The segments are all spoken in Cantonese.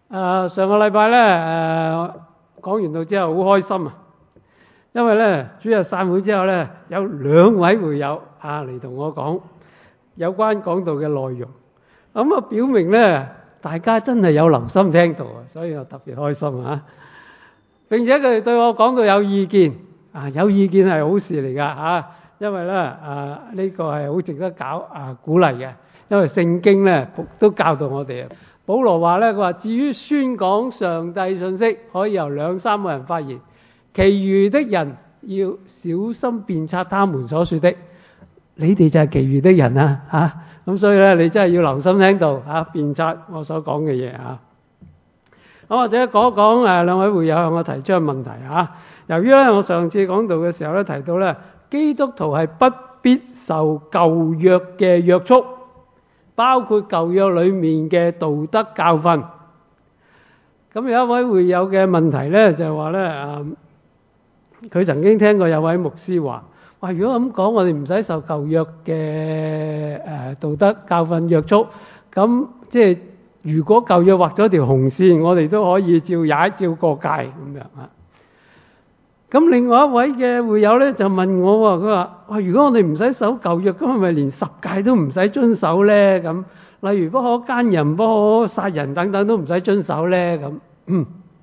上個禮拜咧講完道之後好開心啊，因為咧主日散會之後咧有2位會友嚟同我講有關講道嘅內容，咁啊表明咧大家真係有留心聽到啊，所以我特別開心啊！並且佢哋對我講道有意見有意見係好事嚟㗎因為咧呢個係好值得鼓勵嘅，因為聖經咧都教導我哋啊。保羅話咧，佢話至於宣講上帝信息，可以由2-3個人發言，其餘的人要小心辨察他們所說的。你哋就係其餘的人咁所以咧你真係要留心聽到辨察我所講嘅嘢咁或者講一講2位會友向我提出嘅問題由於咧我上次講道嘅時候咧提到咧，基督徒係不必受舊約嘅約束，包括舊約裏面嘅道德教訓。咁有一位會友嘅問題咧就係話咧佢曾經聽過有位牧師話如果咁講，我哋唔使受舊約嘅道德教訓約束，咁即係如果舊約畫咗條紅線，我哋都可以照踩照過界咁樣咁另外一位嘅會友咧就問我佢話如果我哋唔使守舊約，咁係咪連10誡都唔使遵守咧？咁例如不可奸淫、不可殺人等等都唔使遵守咧？咁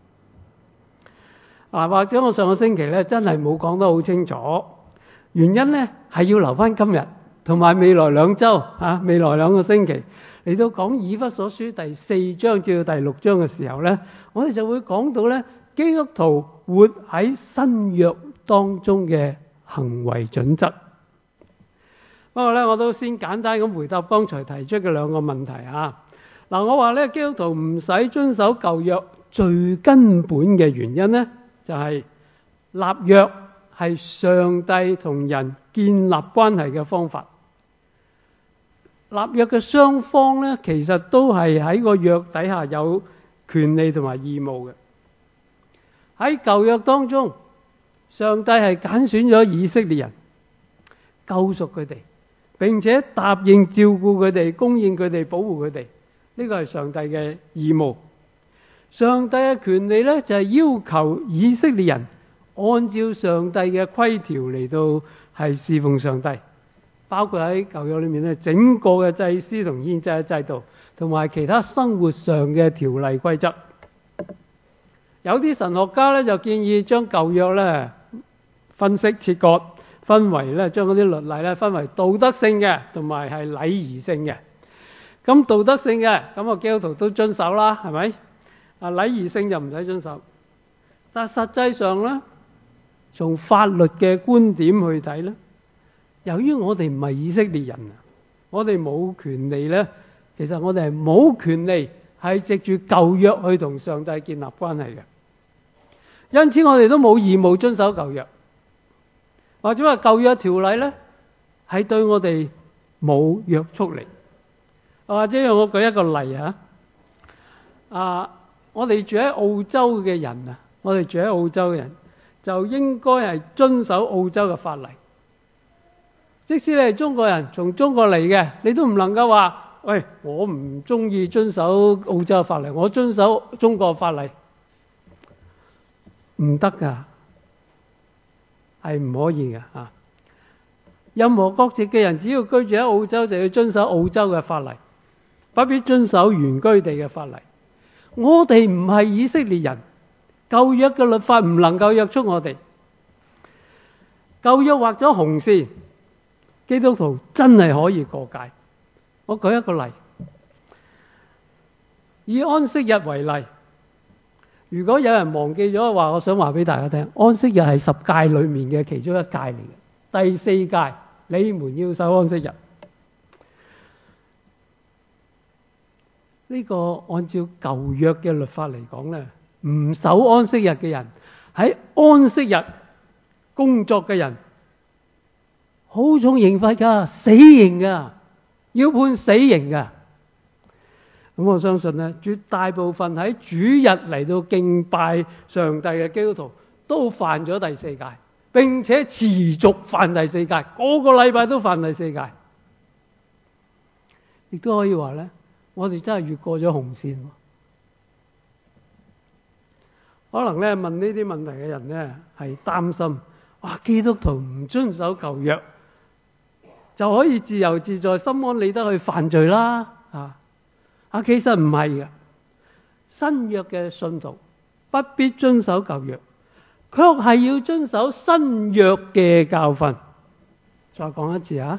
或者我上個星期咧真係冇講得好清楚，原因咧係要留翻今日同埋未來2週未來2個星期嚟到講以弗所書第4章至到第6章嘅時候咧，我哋就會講到咧基督徒活喺新約當中嘅行為準則。不過咧我都先簡單咁回答剛才提出嘅2個問題我話咧基督徒唔使遵守舊約最根本嘅原因咧就係立約係上帝同人建立關係嘅方法。立約嘅雙方咧其實都係喺個約底下有權利同埋義務嘅。喺舊約當中，上帝係揀選咗以色列人，救贖佢哋，並且答應照顧佢哋、供應佢哋、保護佢哋。呢個係上帝嘅義務。上帝嘅權利咧就係要求以色列人按照上帝嘅規條嚟到係侍奉上帝，包括喺舊約裏面咧整個嘅祭司同獻祭嘅制度，同埋其他生活上嘅條例規則。有啲神學家咧就建議將舊約咧分析切割，分為咧將嗰啲律例咧分為道德性嘅同埋係禮儀性嘅。咁道德性嘅咁基督徒都遵守啦，係咪？禮儀性就唔使遵守。但實際上咧，從法律嘅觀點去睇咧，由於我哋唔係以色列人我哋冇權利咧，其實我哋係冇權利係藉住舊約去同上帝建立關係嘅。因此我哋都冇義務遵守舊約，或者話舊約條例咧係對我哋冇約束力。或者讓我舉一個例我哋住喺澳洲嘅人就應該係遵守澳洲嘅法例。即使你係中國人，從中國嚟嘅，你都唔能夠話喂，我唔中意遵守澳洲嘅法例，我遵守中國法例。唔得㗎，係唔可以㗎任何國籍嘅人只要居住喺澳洲，就要遵守澳洲嘅法例，不必遵守原居地嘅法例。我哋唔係以色列人，舊約嘅律法唔能夠約束我哋。舊約畫咗紅線，基督徒真係可以過界。我舉一個例，以安息日為例。如果有人忘記咗話，我想話俾大家聽，安息日係10誡裏面嘅其中1誡嚟嘅，第4誡，你們要守安息日。呢個按照舊約嘅律法嚟講咧，唔守安息日嘅人，喺安息日工作嘅人，好重刑罰㗎，死刑㗎，要判死刑㗎。咁我相信咧，絕大部分喺主日嚟到敬拜上帝嘅基督徒都犯咗第4誡，並且持續犯第4誡，個個禮拜都犯第4誡。亦都可以話咧，我哋真係越過咗紅線。 可能咧問呢啲問題嘅人咧係擔心，哇！基督徒唔遵守舊約就可以自由自在、心安理得去犯罪啦？其實唔係嘅，新約嘅信徒不必遵守舊約，卻係要遵守新約嘅教訓。再講一次啊，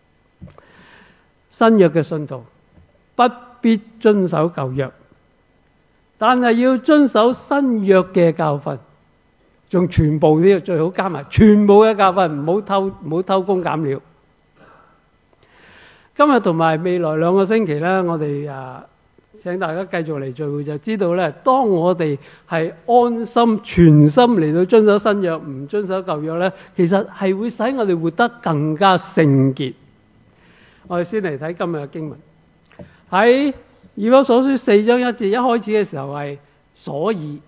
新約嘅信徒不必遵守舊約，但係要遵守新約嘅教訓，仲全部呢，最好加埋全部嘅教訓，唔好偷工減料。今日同埋未來2個星期呢，我哋請大家繼續嚟聚會，就知道呢，當我哋係安心全心嚟到遵守新約，唔遵守舊約呢，其實係會使我哋活得更加聖潔。我哋先嚟睇今日嘅經文，喺以弗所書4章1節，一開始嘅時候係所以，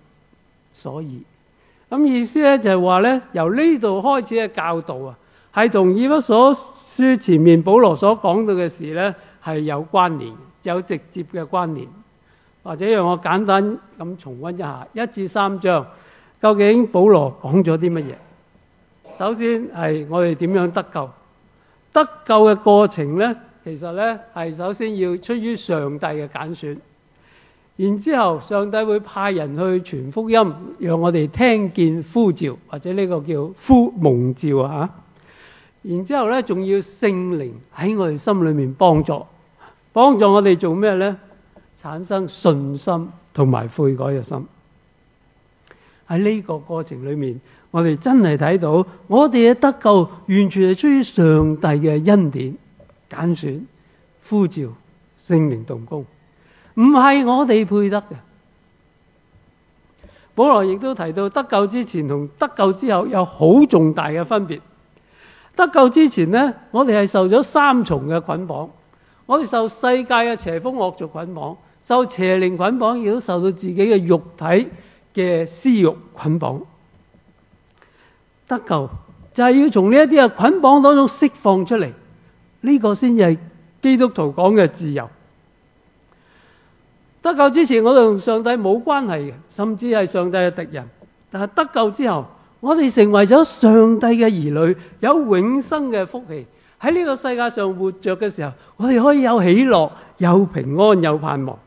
咁意思呢就係話呢，由呢度開始嘅教導啊，係同以弗所書前面保羅所講到嘅事呢係有關聯，有直接嘅關聯。或者讓我簡單咁重溫一下1至3章，究竟保羅講咗啲乜嘢？首先係我哋點樣得救？得救嘅過程呢，其實呢係首先要出於上帝嘅揀選，然之後上帝會派人去傳福音，讓我哋聽見呼召，或者呢個叫蒙召啊。然之後呢，仲要聖靈喺我哋心裏面幫助我哋做咩呢？產生信心同埋悔改嘅心。喺呢個過程裏面，我哋真係睇到我哋嘅得救完全係出於上帝嘅恩典、揀選、呼召、聖靈動工，唔係我哋配得嘅。保羅亦都提到得救之前同得救之後有好重大嘅分別。得救之前呢，我哋係受咗3重嘅捆綁，我哋受世界嘅邪風惡俗捆綁，受邪靈捆綁，亦都受到自己嘅肉體嘅私欲捆綁。得救就係要從呢一啲嘅捆綁當中釋放出嚟，呢個先至係基督徒講嘅自由。得救之前，我哋同上帝冇關係嘅，甚至係上帝嘅敵人。但係得救之後，我哋成為咗上帝嘅兒女，有永生嘅福氣。喺呢個世界上活着嘅時候，我哋可以有喜樂、有平安、有盼望。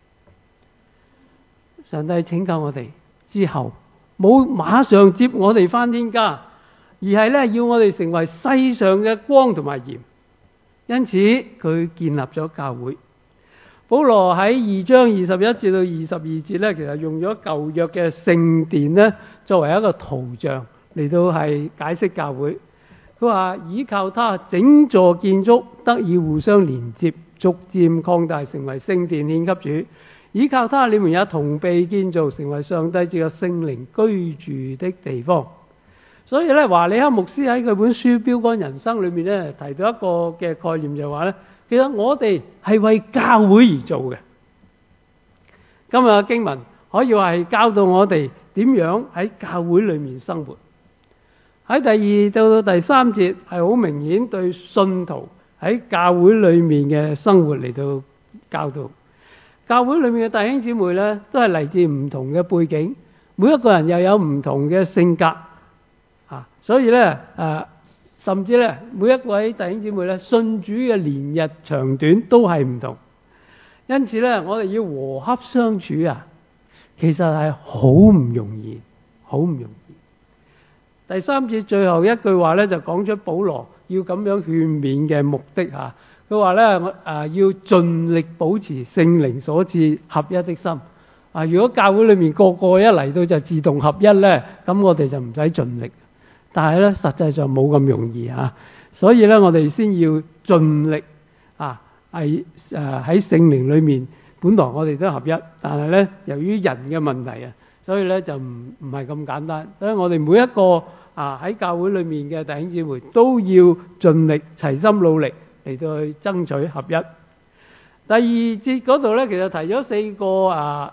上帝拯救我哋之後，冇馬上接我哋返天家，而係咧要我哋成為世上嘅光同埋鹽。因此佢建立咗教會。保羅喺2章21至到22節咧，其實用咗舊約嘅聖殿咧作為一個圖像嚟到係解釋教會。佢話依靠他，整座建築得以互相連接，逐漸擴大，成為聖殿獻給主。依靠他，你們也同被建造，成為上帝藉着聖靈居住的地方。所以咧，華理克牧師喺佢本書《標竿人生》裏面咧提到一個嘅概念，就係話咧，其實我哋係為教會而做嘅。今日嘅經文可以話係教導我哋點樣喺教會裏面生活。喺第2到第3節係好明顯對信徒喺教會裏面嘅生活嚟到教導。教會裏面嘅弟兄姊妹咧，都係嚟自唔同嘅背景，每一個人又有唔同嘅性格所以咧甚至咧每一位弟兄姊妹咧信主嘅年日長短都係唔同。因此咧，我哋要和洽相處其實係好唔容易，好唔容易。第3節最後一句話咧，就講出保羅要咁樣勸勉嘅目的佢話咧要盡力保持聖靈所賜合一的心。如果教會裏面個個一嚟到就自動合一咧，咁我哋就唔使盡力。但係咧實際上冇咁容易所以咧我哋先要盡力喺聖靈裏面，本來我哋都合一，但係咧由於人嘅問題所以咧就唔係咁簡單。所以我哋每一個喺教會裏面嘅弟兄姊妹都要盡力齊心努力嚟到去爭取合一。第2節嗰度咧，其實提咗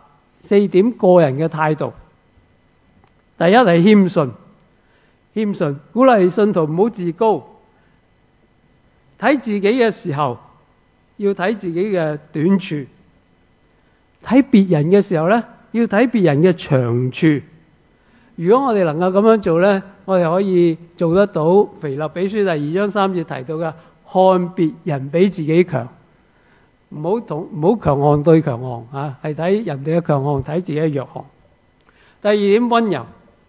4點個人嘅態度。第一係謙遜，鼓勵信徒唔好自高，睇自己嘅時候要睇自己嘅短處，睇別人嘅時候咧要睇別人嘅長處。如果我哋能夠咁樣做呢，我哋可以做得到腓立比書第2章3節提到嘅，看別人比自己強，唔好強項對強項啊，係睇人哋嘅強項，睇自己嘅弱項。第二點，溫柔。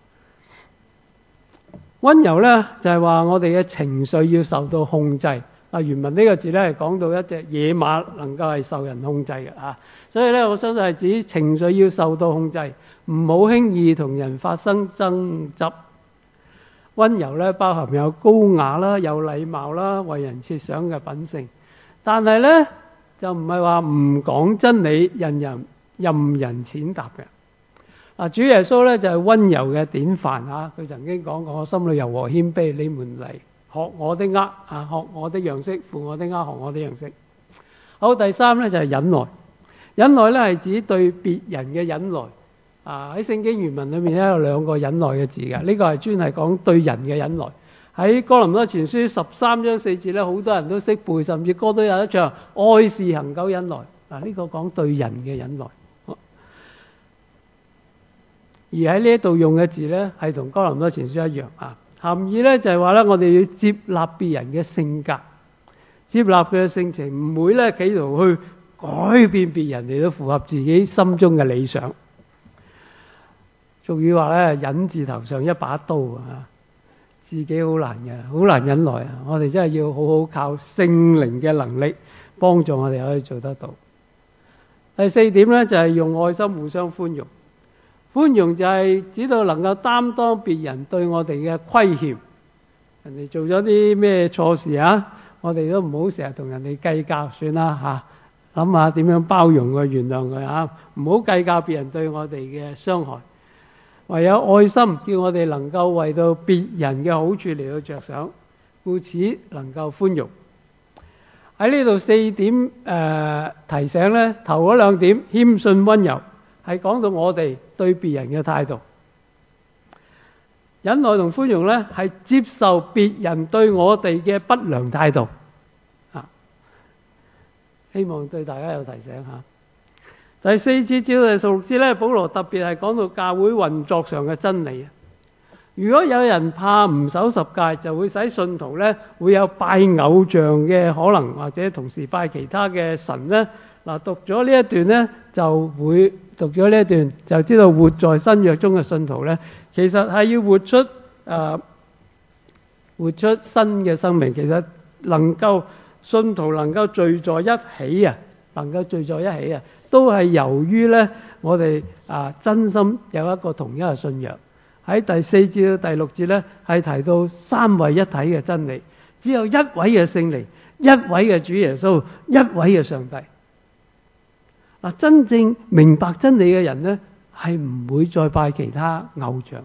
溫柔呢就係話我哋嘅情緒要受到控制。原文呢個字呢係講到一隻野馬能夠係受人控制嘅啊，所以呢我相信係指情緒要受到控制，唔好輕易同人發生爭執。溫柔呢包含有高雅啦、有禮貌啦、為人設想嘅品性，但係呢就唔係話唔講真理、任人踐踏嘅。主耶穌呢就係溫柔嘅典範啊！佢曾經講過：我心裏柔和謙卑，你們嚟學我的軛啊，學我的樣式，負我的軛，學我的樣式。好，第三呢就係忍耐。忍耐呢係指對別人嘅忍耐。喺聖經原文裏面咧有2個忍耐嘅字嘅，呢個係專係講對人嘅忍耐。喺哥林多前書13章4節咧，好多人都識背，甚至歌都有得唱。愛是恆久忍耐。呢個講對人嘅忍耐。而喺呢一度用嘅字呢，係同哥林多前書一樣啊。含義呢就係話呢，我哋要接納別人嘅性格，接納佢嘅性情，唔會呢企圖去改變別人嚟到符合自己心中嘅理想。俗語話呢，忍字頭上一把刀啊，自己好難嘅，好難忍耐啊。我哋真係要好好靠聖靈嘅能力幫助我哋可以做得到。第4點呢，就係用愛心互相寬容。寬容就係指到能夠擔當別人對我哋嘅虧欠，人哋做咗啲咩錯事啊，我哋都唔好成日同人哋計較，算啦嚇，諗下點樣包容佢、原諒佢嚇，唔好計較別人對我哋嘅傷害。唯有愛心叫我哋能夠為到別人嘅好處嚟到着想，故此能夠寬容。喺呢度4點提醒呢，頭嗰2點謙遜溫柔，係講到我哋對別人嘅態度。忍耐同寬容呢，係接受別人對我哋嘅不良態度。希望對大家有提醒下。第4節至到第16節呢，保羅特別係講到教會運作上嘅真理。如果有人怕唔守10誡，就會使信徒呢會有拜偶像嘅可能，或者同時拜其他嘅神呢。讀咗呢一段呢，就知道活在新約中嘅信徒呢，其實係要活出新嘅生命。其實信徒能夠聚在一起啊，都係由於呢我哋真心有一個同一嘅信仰。喺第4至到第6節呢，係提到三位一體嘅真理，只有一位嘅聖靈，一位嘅主耶穌，一位嘅上帝。真正明白真理嘅人呢，係唔會再拜其他偶像。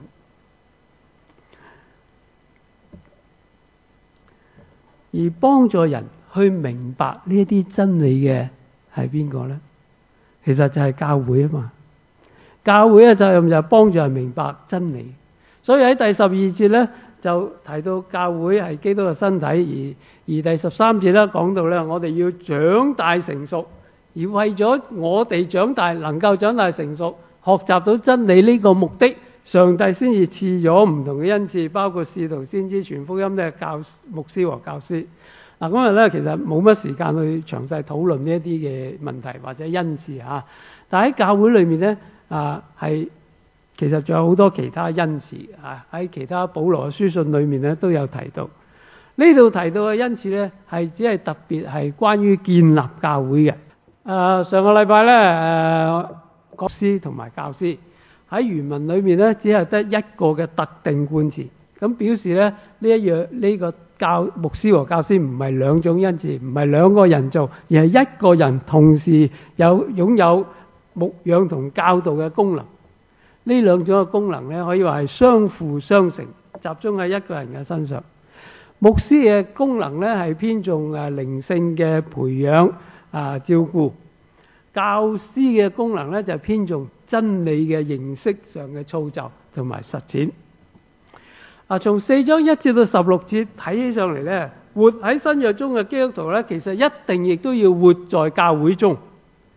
而幫助人去明白呢啲真理嘅係邊個呢？其實就係教會啊嘛。教會嘅責任就係幫助人明白真理。所以喺第12節呢，就提到教會係基督嘅身體，而第13節呢講到呢，我哋要長大成熟。而為咗我哋長大，能夠長大成熟，學習到真理呢個目的，上帝先至賜咗唔同嘅恩賜，包括使徒、先知、傳福音嘅牧師和教師。今日咧其實冇乜時間去詳細討論呢一啲嘅問題或者恩賜嚇，但喺教會裏面咧其實仲有好多其他恩賜喺其他保羅嘅書信裏面咧都有提到。呢度提到嘅恩賜咧係只係特別係關於建立教會嘅。上個禮拜咧講師同埋教師喺原文裏面咧只係得一個嘅特定冠詞，咁表示咧呢個牧師和教師唔係兩種恩賜，唔係兩個人做，而係一個人同時擁有牧養同教導嘅功能。呢兩種嘅功能咧可以話係相輔相成，集中喺一個人嘅身上。牧師嘅功能咧係偏重靈性嘅培養照顧，教師嘅功能咧就係偏重真理嘅認識上嘅操就同埋實踐。從4章1至到16節睇起上嚟咧，活喺新約中嘅基督徒咧，其實一定亦都要活在教會中，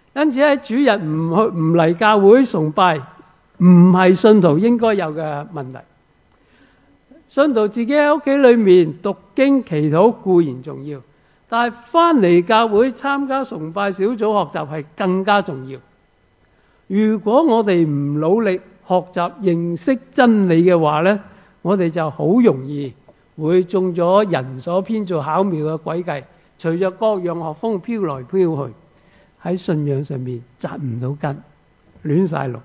因此喺主日唔嚟教會崇拜，唔係信徒應該有嘅問題。信徒自己喺屋企裏面讀經祈禱固然重要，但係翻嚟教會參加崇拜小組學習係更加重要。如果我哋唔努力學習認識真理嘅話呢，我哋就好容易會中咗人所編造巧妙嘅詭計，隨着各樣學風飄來飄去，喺信仰上面扎唔到根，亂晒龍。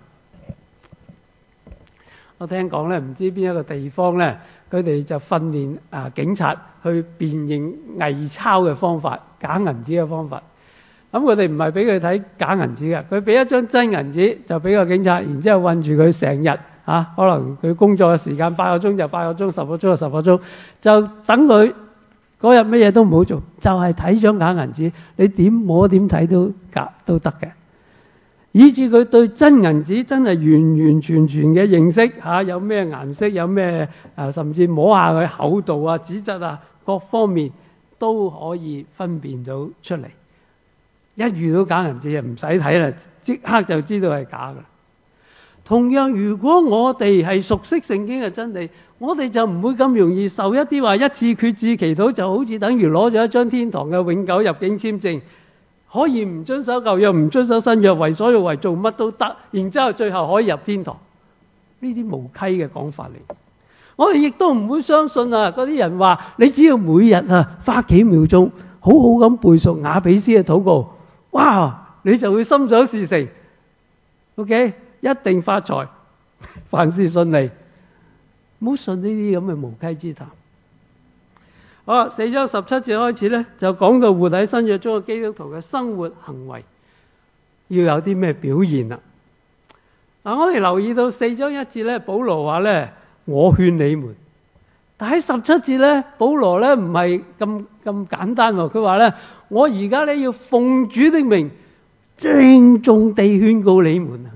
我聽講咧，唔知邊一個地方咧，佢哋就訓練警察去辨認偽鈔嘅方法、假銀紙嘅方法。咁佢哋唔係俾佢睇假銀紙嘅，佢俾一張真銀紙就俾個警察，然之後韞住佢成日可能佢工作嘅時間8個鐘就8個鐘，10個鐘就10個鐘，就等佢嗰日乜嘢都唔好做，就係睇張假銀紙，你點摸點睇都得嘅。以至佢對真銀紙真係完完全全嘅認識有咩顏色，有咩甚至摸下佢厚度啊、紙質各方面都可以分辨到出嚟。一遇到假銀紙就唔使睇啦，即刻就知道係假㗎。同樣，如果我哋係熟悉聖經嘅真理，我哋就唔會咁容易受一啲話一次決志祈禱就好似等於攞咗一張天堂嘅永久入境簽證，可以唔遵守舊約、唔遵守新約，為所欲為，做乜都得，然之後最後可以入天堂。呢啲無稽嘅講法嚟。我哋亦都唔會相信嗰啲人話，你只要每日花幾秒鐘好好咁背熟雅比斯嘅禱告，哇，你就會心想事成。OK， 一定發財，凡事順利。唔好信呢啲咁嘅無稽之談。好，4章17節開始咧，就講到活喺新約中嘅基督徒嘅生活行為要有啲咩表現啦。我哋留意到4章1節咧，保羅話咧，我勸你們。但喺17節咧，保羅咧唔係咁簡單喎，佢話咧，我而家咧要奉主的名鄭重地勸告你們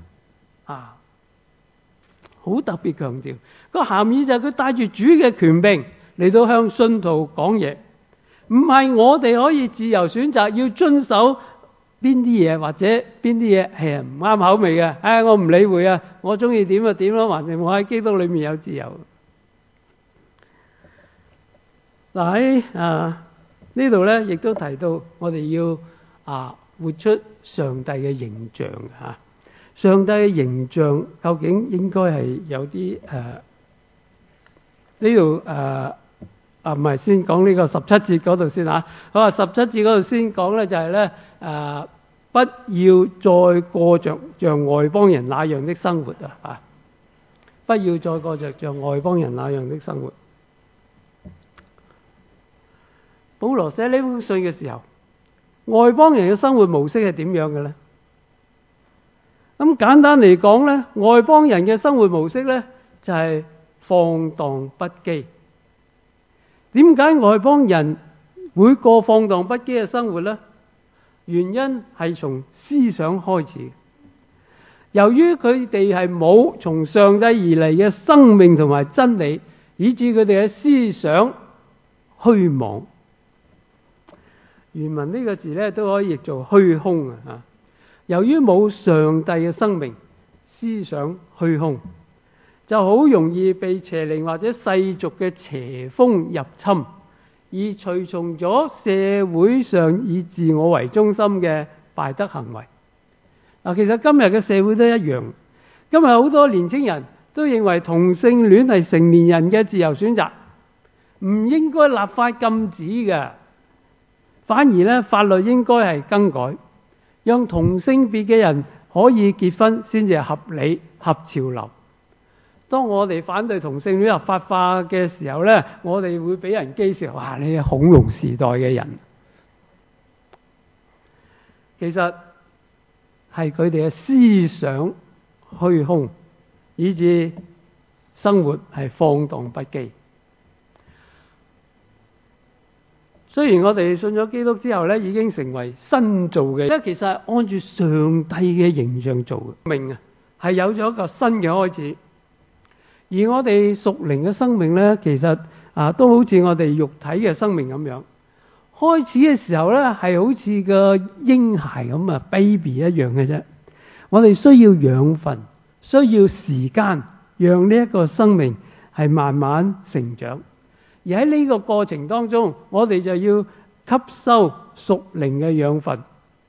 好特別強調個含義就係佢帶住主嘅權柄嚟到向信徒講嘢，唔係我哋可以自由選擇要遵守邊啲嘢，或者邊啲嘢係唔啱口味嘅。我唔理會我中意點就點咯，反正我喺基督裏面有自由。嗱喺呢度咧，亦都提到我哋要活出上帝嘅形象上帝嘅形象究竟應該係有啲呢度唔係先講呢個17節嗰度先好17節嗰度先講咧，就係咧不要再過着像外邦人那樣的生活不要再過着像外邦人那樣的生活。保羅寫呢封信嘅時候，外邦人嘅生活模式係點樣嘅咧？咁簡單嚟講咧，外邦人嘅生活模式咧就係放蕩不羈。點解外邦人會過放蕩不羈嘅生活咧？原因係從思想開始。由於佢哋係冇從上帝而嚟嘅生命同埋真理，以致佢哋嘅思想虛妄。原文呢個字咧都可以譯做虛空由於冇上帝嘅生命，思想虛空，就好容易被邪靈或者世俗嘅邪風入侵，而隨從咗社會上以自我為中心嘅敗德行為。其實今日嘅社會都一樣，今日好多年輕人都認為同性戀係成年人嘅自由選擇，唔應該立法禁止嘅，反而咧法律應該係更改，讓同性別嘅人可以結婚先至係合理合潮流。當我哋反對同性戀合法化嘅時候咧，我哋會俾人譏笑，哇！你係恐龍時代嘅人。其實係佢哋嘅思想虛空，以致生活係放蕩不羈。雖然我哋信咗基督之後咧，已經成為新造嘅，即係其實係按住上帝嘅形象做嘅，命係有咗一個新嘅開始。而我哋屬靈嘅生命咧，其實都好似我哋肉體嘅生命咁樣， 開始嘅時候咧，係好似個嬰孩咁啊 ，baby 一樣嘅啫。我哋需要養分，需要時間，讓呢一個生命係慢慢成長。而喺呢個過程當中，我哋就要吸收屬靈嘅養分。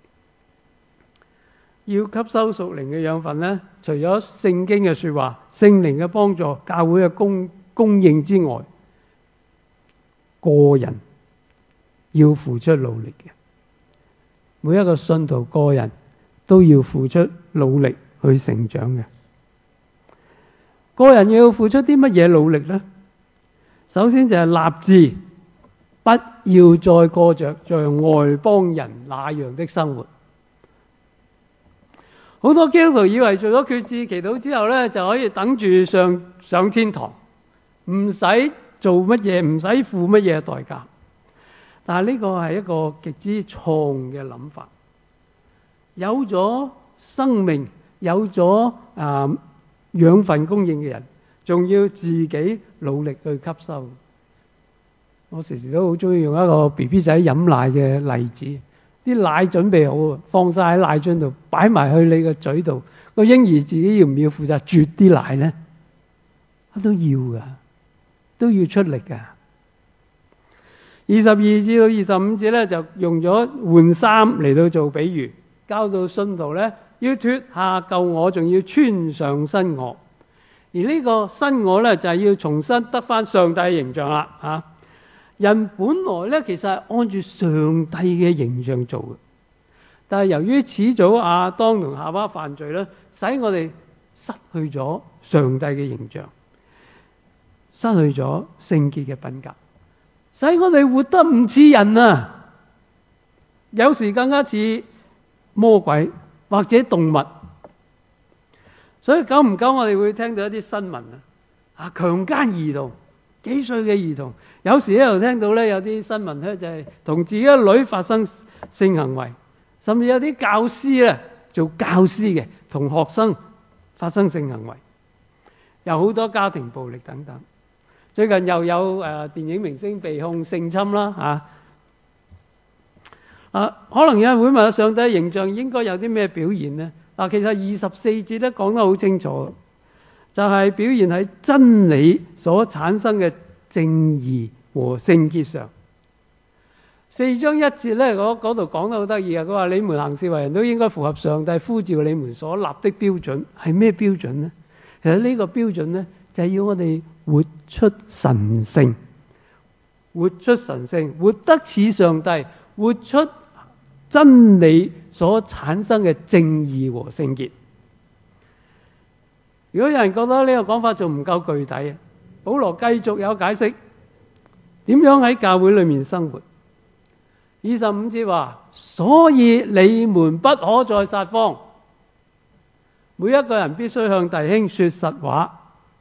要吸收屬靈嘅養分咧，除咗聖經嘅說話、聖靈嘅幫助、教會嘅供應之外，個人要付出努力嘅。每一個信徒個人都要付出努力去成長嘅。個人要付出啲乜嘢努力呢？首先就係立志，不要再過着像外邦人那樣的生活。好多基督徒以為做咗決志祈禱之後呢，就可以等住上天堂，唔使做乜嘢，唔使付乜嘢代價。但係呢個係一個極之錯誤嘅諗法。有咗生命，有咗養分供應嘅人，仲要自己努力去吸收。我時時都好中意用一個 BB 仔飲奶嘅例子，啲奶準備好，放晒喺奶樽度，擺埋去你個嘴度，個嬰兒自己要唔要負責啜啲奶呢？都要噶，都要出力噶。22至到25節咧，就用咗換衫嚟到做比喻，教導信徒咧要脫下舊我，仲要穿上新我。而呢個新我咧就係要重新得翻上帝嘅形象啦。吓，人本來咧其實係按住上帝嘅形象做嘅，但係由於始祖亞當同夏娃犯罪咧，使我哋失去咗上帝嘅形象，失去咗聖潔嘅品格，使我哋活得唔似人啊，有時更加似魔鬼或者動物。所以久唔久我哋會聽到一啲新聞強姦兒童，幾歲嘅兒童，有時咧又聽到咧有啲新聞咧就係同自己嘅女發生性行為，甚至有啲教師咧做教師嘅同學生發生性行為，有好多家庭暴力等等。最近又有電影明星被控性侵啦。可能有人會問，上帝形象應該有啲咩表現呢？其實24節咧講得好清楚，就係表現喺真理所產生嘅正義和聖潔上。4章1節咧，嗰度講得好得意啊！佢話你們行事為人都應該符合上帝呼召你們所立的標準。係咩標準呢？其實呢個標準呢，就係要我哋活出神聖，活出神聖，活得似上帝，活出真理所產生嘅正義和聖潔。如果有人覺得呢個講法仲唔夠具體，保羅繼續有解釋點樣喺教會裏面生活。25節話，所以你們不可再撒謊，每一個人必須向弟兄說實話。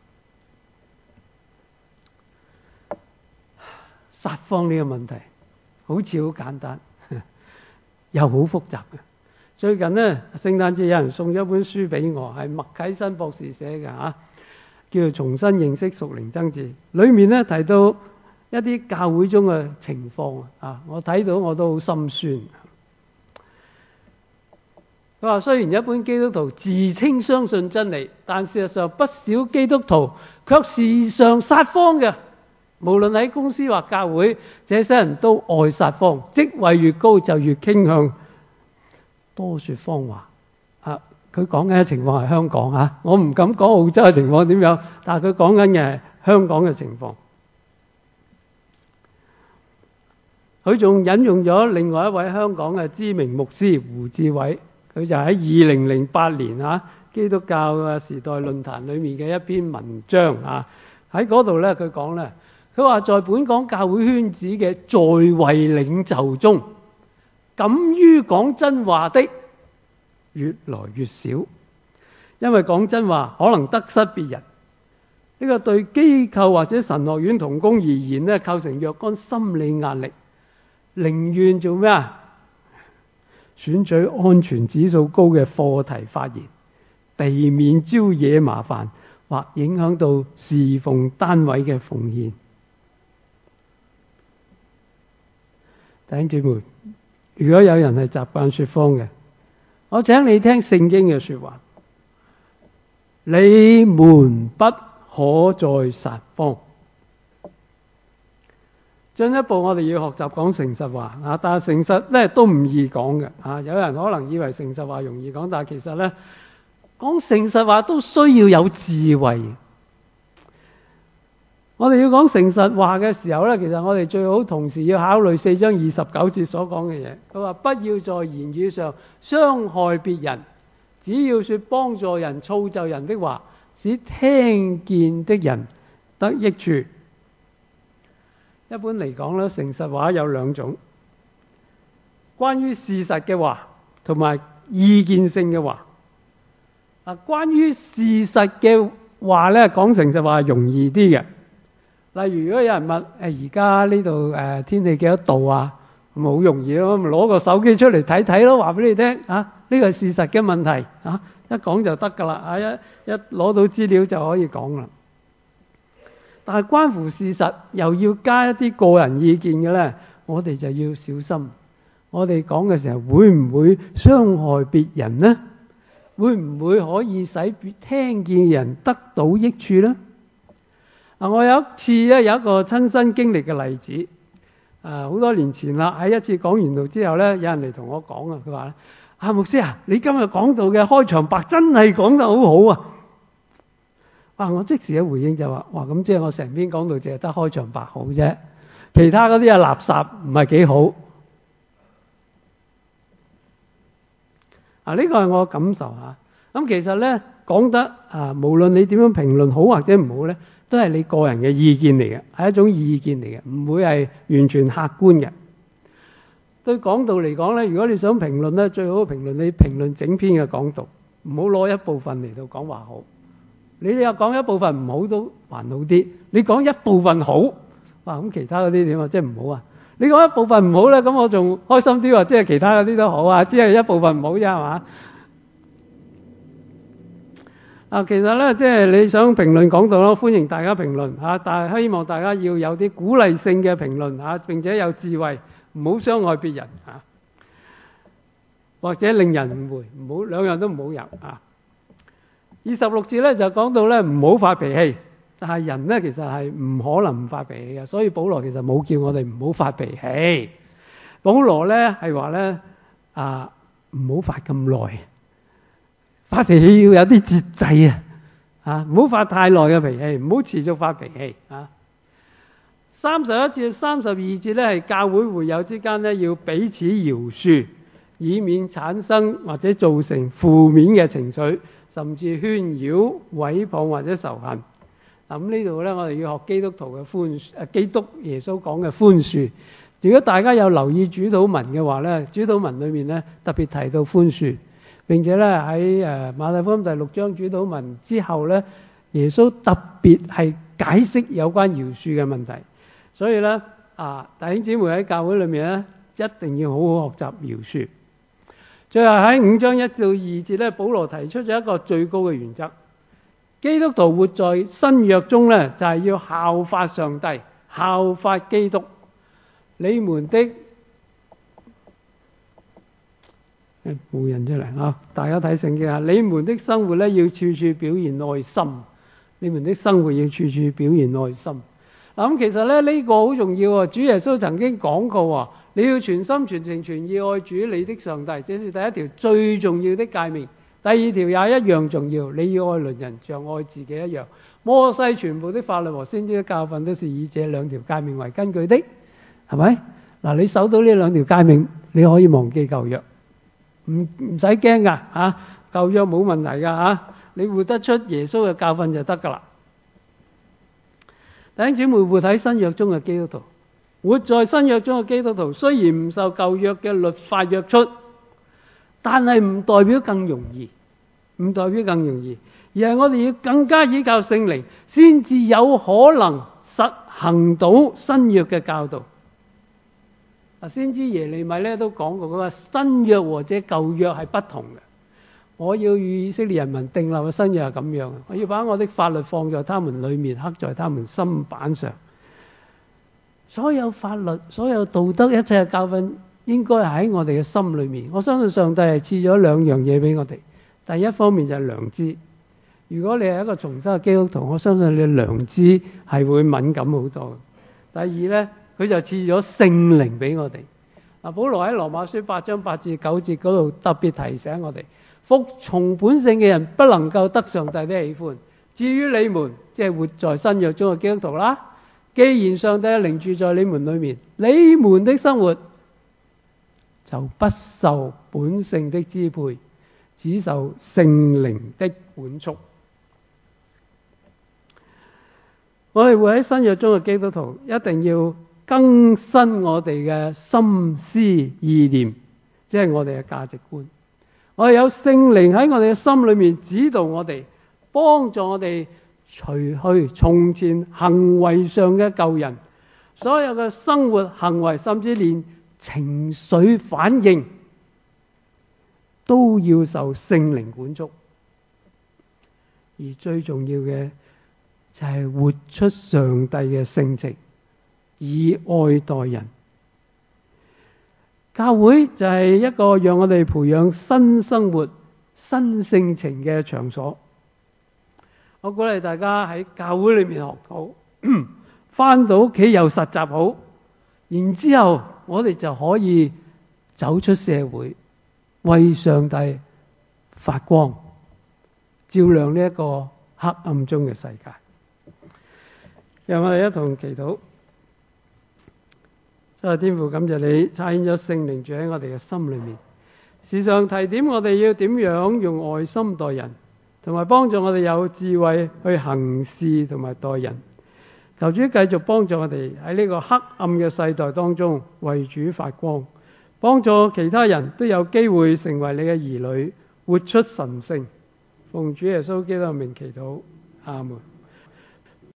撒謊呢個問題好似好簡單，又好複雜嘅。最近呢，聖誕節有人送咗一本書俾我，係麥啟新博士寫嘅叫做《重新認識屬靈爭戰》。裏面呢提到一啲教會中嘅情況我睇到我都好心酸。佢話雖然一般基督徒自稱相信真理，但事實上不少基督徒卻時常撒謊嘅。無論喺公司或教會，這些人都愛撒謊，職位越高就越傾向多說謊話。佢講緊嘅情況係香港我唔敢講澳洲嘅情況點樣，但係佢講緊嘅係香港嘅情況。佢仲引用咗另外一位香港嘅知名牧師胡志偉，佢就喺2008年基督教嘅時代論壇裏面嘅一篇文章喺嗰度咧，佢講咧，佢話在本港教會圈子嘅在位領袖中，敢於講真話的越來越少，因為講真話可能得失別人。呢個對機構或者神學院同工而言咧，構成若干心理壓力，寧願做咩選取安全指數高嘅課題發言，避免招惹麻煩或影響到侍奉單位嘅奉獻。 弟兄姊妹，如果有人係習慣說謊嘅，我請你聽聖經嘅說話：你們不可再撒謊。進一步，我哋要學習講誠實話啊！但係誠實咧都唔易講嘅啊！有人可能以為誠實話容易講，但係其實咧講誠實話都需要有智慧。我哋要講誠實話嘅時候咧，其實我哋最好同時要考慮4章29節所講嘅嘢。佢話：不要在言語上傷害別人，只要說幫助人、造就人的話，使聽見的人得益處。一般嚟講咧，誠實話有兩種，關於事實嘅話同埋意見性嘅話。關於事實嘅話咧，講誠實話係容易啲嘅。例如，如果有人問而家呢度天氣幾多度啊，咁好容易咯，咪攞個手機出嚟睇睇咯，話俾你聽啊，呢個係事實嘅問題啊，一講就得噶啦，一攞到資料就可以講啦。但係關乎事實又要加一啲個人意見嘅咧，我哋就要小心。我哋講嘅時候會唔會傷害別人呢？會唔會可以使聽見嘅人得到益處呢？我有一次咧有一個親身經歷嘅例子，好多年前啦，喺一次講完道之後咧，有人嚟同我講啊，佢話咧：牧師啊，你今日講道嘅開場白真係講得好好啊！我即時嘅回應就話：哇，咁即係我成篇講道淨係得開場白好啫，其他嗰啲係垃圾，唔係幾好。呢個係我嘅感受嚇。咁其實咧講得無論你點樣評論好或者唔好咧，都係你個人嘅意見嚟嘅，係一種意見嚟嘅，唔會係完全客觀嘅。對講道嚟講咧，如果你想評論咧，最好評論你評論整篇嘅講道，唔好攞一部分嚟到講話好。你又講一部分唔好都還好啲，你講一部分好，咁其他嗰啲點啊？即係唔好啊！你講一部分唔好咧，咁我仲開心啲喎，即係其他嗰啲都好啊，只係一部分唔好啫，係嘛？其實咧，即係你想評論講道咯，歡迎大家評論嚇，但係希望大家要有啲鼓勵性嘅評論嚇，並且有智慧，唔好傷害別人嚇，或者令人誤會，唔好兩樣都唔好有嚇。26節咧就講到咧唔好發脾氣，但係人咧其實係唔可能唔發脾氣嘅，所以保羅其實冇叫我哋唔好發脾氣。保羅咧係話咧唔好發咁耐，發脾氣要有啲節制唔好發太耐嘅脾氣，唔好持續發脾氣31節、32節咧係教會會友之間咧要彼此饒恕，以免產生或者造成負面嘅情緒，甚至喧擾、毀謗或者仇恨。咁呢度咧，我哋要學基督徒嘅寬恕，基督耶穌講嘅寬恕。如果大家有留意主禱文嘅話咧，主禱文裏面咧特別提到寬恕，並且咧喺馬太福音第6章主禱文之後咧，耶穌特別係解釋有關饒恕嘅問題。所以咧弟兄姊妹喺教會裏面咧，一定要好好學習饒恕。最後喺5章1到2節咧，保羅提出咗一個最高嘅原則：基督徒活在新約中咧，就係要效法上帝，效法基督。你們的冇人出嚟大家睇聖經啊！你們的生活咧要處處表現愛心，你們的生活要處處表現愛心。咁其實咧呢個好重要啊！主耶穌曾經講過你要全心全情全意愛主你的上帝，這是第一條最重要的誡命。第二條也一樣重要，你要愛鄰人像愛自己一樣。摩西全部的法律和先知的教訓都是以這兩條誡命為根據的，係咪？你守到呢兩條誡命，你可以忘記舊約，唔使驚噶舊約冇問題噶你活得出耶穌嘅教訓就得噶啦。弟兄姊妹，活喺新約中嘅基督徒，活在新約中嘅基督徒，雖然唔受舊約嘅律法約束，但係唔代表更容易，唔代表更容易，而係我哋要更加依靠聖靈，先至有可能實行到新約嘅教導。先知耶利米咧都講過，佢話新約和這舊約係不同嘅。我要與以色列人民訂立嘅新約係咁樣，我要把我的法律放在他們裏面，刻在他們心板上。 所有法律、所有道德、一切嘅教訓，應該喺我哋嘅心裏面。我相信上帝係賜咗兩樣嘢俾我哋。第一方面就係良知。如果你係一個重生嘅基督徒，我相信你嘅良知係會敏感好多。第二呢，佢就賜咗聖靈俾我哋。嗱，保羅喺羅馬書8章8至9節嗰度特別提醒我哋：服從本性嘅人不能夠得上帝的喜歡。至於你們，即係活在新約中嘅基督徒啦，既然上帝嘅靈住在你們裏面，你們的生活就不受本性的支配，只受聖靈的管束。我哋活喺新約中嘅基督徒，一定要更新我哋嘅心思意念，即係我哋嘅價值觀。我哋有聖靈喺我哋嘅心裏面指導我哋，幫助我哋除去從前行為上嘅舊人，所有嘅生活行為，甚至連情緒反應都要受聖靈管束。而最重要嘅就係活出上帝嘅性情，以愛待人。教會就係一個讓我哋培養新生活、新性情嘅場所。我鼓勵大家喺教會裏面學好，返到屋企又實習好，然之後我哋就可以走出社會，為上帝發光，照亮呢一個黑暗中嘅世界。讓我哋一同祈禱。真係天父，感謝你差遣咗聖靈住喺我哋嘅心裏面，時常提點我哋要點樣用愛心待人，同埋幫助我哋有智慧去行事同埋待人。求主繼續幫助我哋喺呢個黑暗嘅世代當中為主發光，幫助其他人都有機會成為你嘅兒女，活出神聖。奉主耶穌基督嘅名祈禱，阿門。